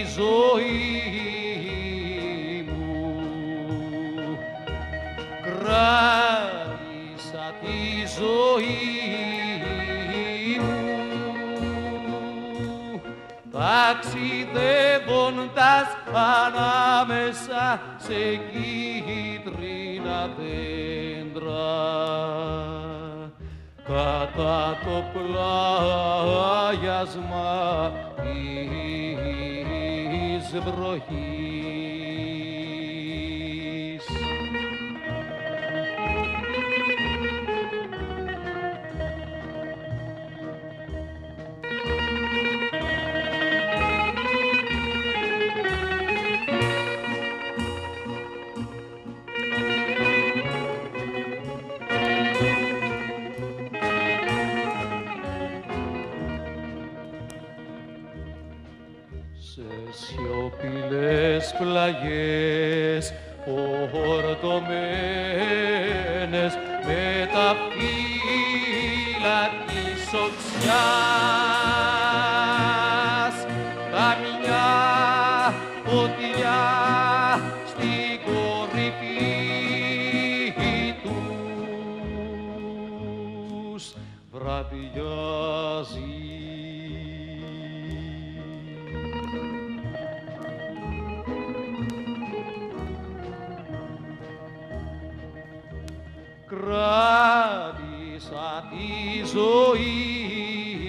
ζωή μου, κράτησα τη ζωή μου, ταξιδεύοντας ανάμεσα σε κίτρινα δέντρα, κατά το πλάγιασμα της βροχής. Σε σιωπηλές πλαγιές φορτωμένες με τα φύλλα της οξιάς, καμιά φωτιά στην κορυφή τους βραδιάζει. Κράτησα τη ζωή